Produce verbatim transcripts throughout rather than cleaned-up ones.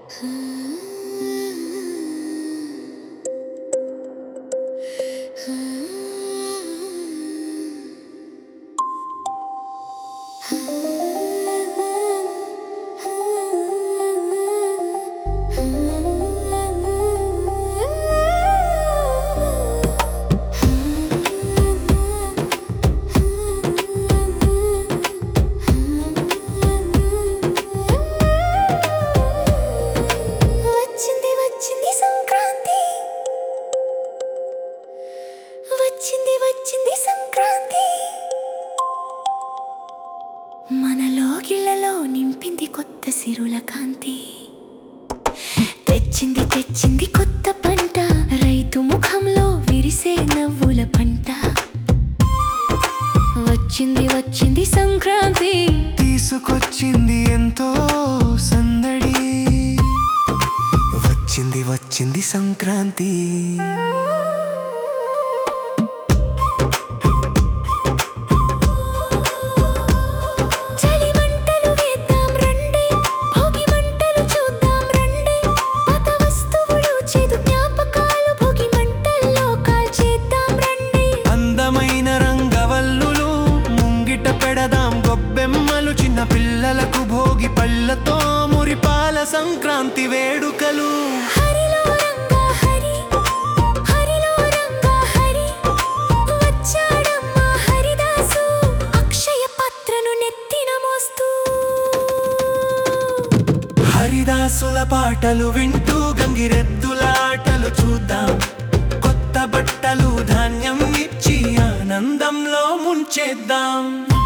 వచ్చింది వచ్చింది సంక్రాంతి మనలో గిళ్ళలో నింపింది కొత్త సిరుల కాంతి తెచ్చింది తెచ్చింది కొత్త పంట రైతు ముఖంలో విరిసే నవ్వుల పంట వచ్చింది వచ్చింది సంక్రాంతి తీసుకొచ్చింది ఎంతో సందడి వచ్చింది వచ్చింది సంక్రాంతి గొబ్బెమ్మలు చిన్న పిల్లలకు భోగి పళ్ళతో మురిపాల సంక్రాంతి వేడుకలు హరిలో రంగా హరి హరిలో రంగా హరి వచ్చాడమ్మ హరిదాసు అక్షయ పాత్రను నెత్తిన మోస్తూ హరిదాసుల పాటలు వింటూ గంగిరెద్దుల ఆటలు చూద్దాం కొత్త బట్టలు ధాన్యం ఇచ్చి ఆనందంలో ముంచేద్దాం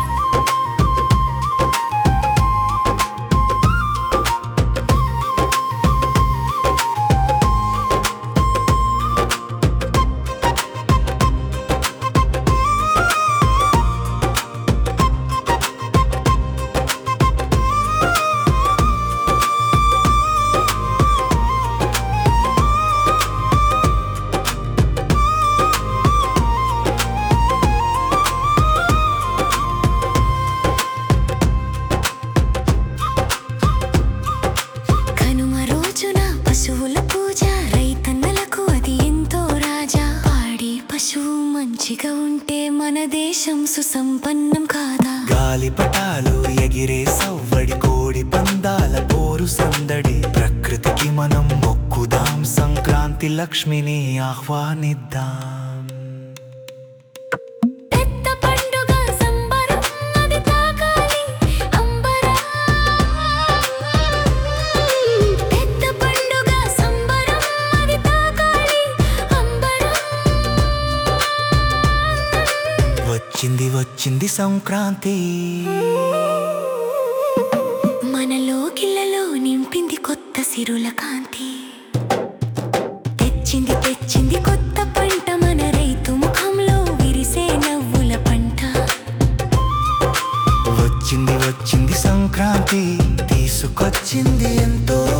పశువుల పూజ రైతన్నలకు అది ఎంతో రాజా పాడి పశువు మంచిగా ఉంటే మన దేశం సుసంపన్నం కాదా గాలిపటాలు ఎగిరే సవ్వడి కోడి పందాల పోరు సందడి ప్రకృతికి మనం మొక్కుదాం సంక్రాంతి లక్ష్మిని ఆహ్వానిద్దాం వచ్చింది వచ్చింది సంక్రాంతి మనలో గిళ్ళలో నింపింది కొత్త సిరుల కాంతి తెచ్చింది తెచ్చింది కొత్త పంట మన రైతు ముఖంలో విరిసే నవ్వుల పంట వచ్చింది వచ్చింది సంక్రాంతి తీసుకొచ్చింది ఎంతో